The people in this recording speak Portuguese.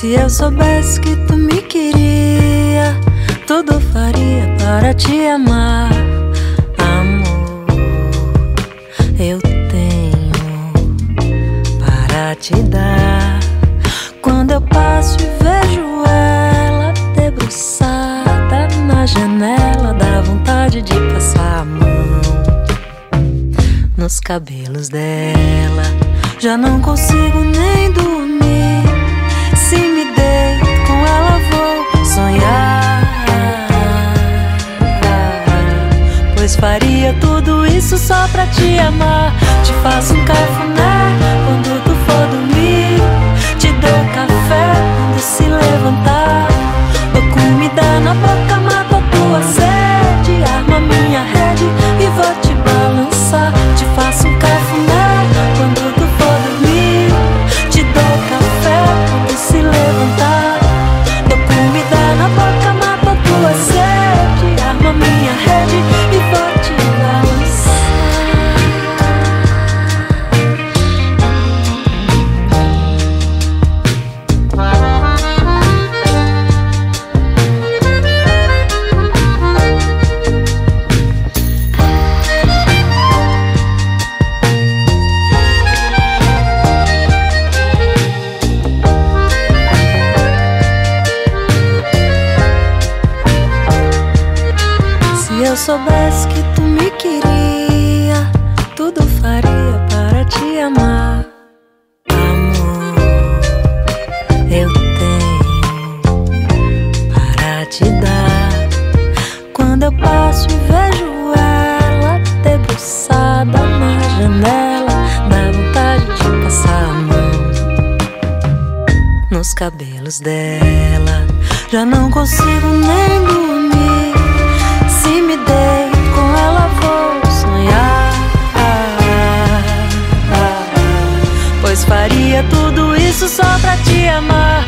Se eu soubesse que tu me queria, tudo faria para te amar. Amor, eu tenho para te dar. Quando eu passo e vejo ela debruçada na janela, dá vontade de passar a mão nos cabelos dela. Já não consigo nem dormir. Se me deito com ela vou sonhar, pois faria tudo isso só pra te amar. Te faço um cafuné quando tu for dormir, te dou café quando se levantar, dou comida na boca, mato a tua sede, arma minha rede e vou te balançar. Te faço um cafuné quando tu for dormir, te dou café quando se levantar, dou comida na boca, mato a tua sede, arma minha rede e vou te balançar. Se eu soubesse que tu me queria, tudo faria para te amar. Amor, eu tenho para te dar. Quando eu passo e vejo ela debruçada na janela, dá vontade de passar a mão nos cabelos dela. Já não consigo nem dormir. Se me deito com ela vou sonhar, pois faria tudo isso só pra te amar.